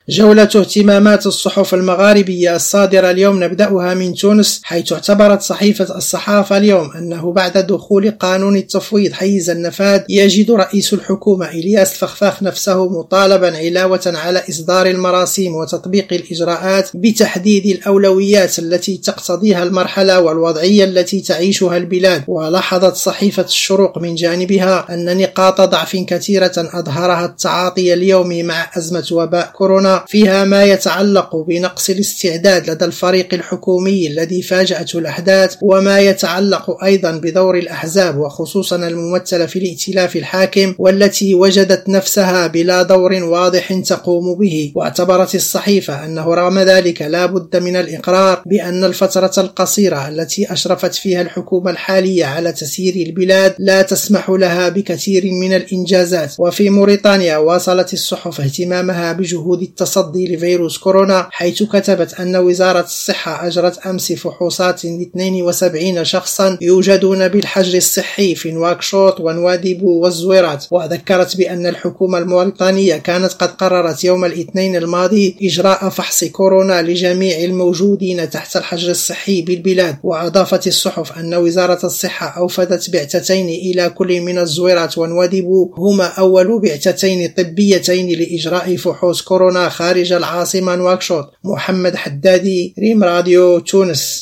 جولة اهتمامات الصحف المغاربية الصادرة اليوم نبدأها من تونس، حيث اعتبرت صحيفة الصحافة اليوم أنه بعد دخول قانون التفويض حيز النفاذ يجد رئيس الحكومة إلياس الفخفاخ نفسه مطالبا علاوة على إصدار المراسيم وتطبيق الإجراءات بتحديد الأولويات التي تقتضيها المرحلة والوضعية التي تعيشها البلاد. ولاحظت صحيفة الشروق من جانبها أن نقاط ضعف كثيرة أظهرها التعاطي اليومي مع أزمة وباء كورونا، فيها ما يتعلق بنقص الاستعداد لدى الفريق الحكومي الذي فاجأته الأحداث، وما يتعلق أيضا بدور الأحزاب وخصوصا الممثلة في الائتلاف الحاكم والتي وجدت نفسها بلا دور واضح تقوم به. واعتبرت الصحيفة أنه رغم ذلك لا بد من الإقرار بأن الفترة القصيرة التي أشرفت فيها الحكومة الحالية على تسيير البلاد لا تسمح لها بكثير من الإنجازات. وفي موريتانيا واصلت الصحف اهتمامها بجهود التصدي لفيروس كورونا، حيث كتبت أن وزارة الصحة أجرت أمس فحوصات ل 72 شخصا يوجدون بالحجر الصحي في نواكشوط ونواديبو والزويرات. وذكرت بأن الحكومة الموريتانية كانت قد قررت يوم الاثنين الماضي إجراء فحص كورونا لجميع الموجودين تحت الحجر الصحي بالبلاد. وأضافت الصحف أن وزارة الصحة أوفدت بعثتين إلى كل من الزويرات ونواديبو، هما أول بعثتين طبيتين لإجراء فحوص كورونا خارج العاصمة نواكشوط. محمد حدادي، ريم راديو، تونس.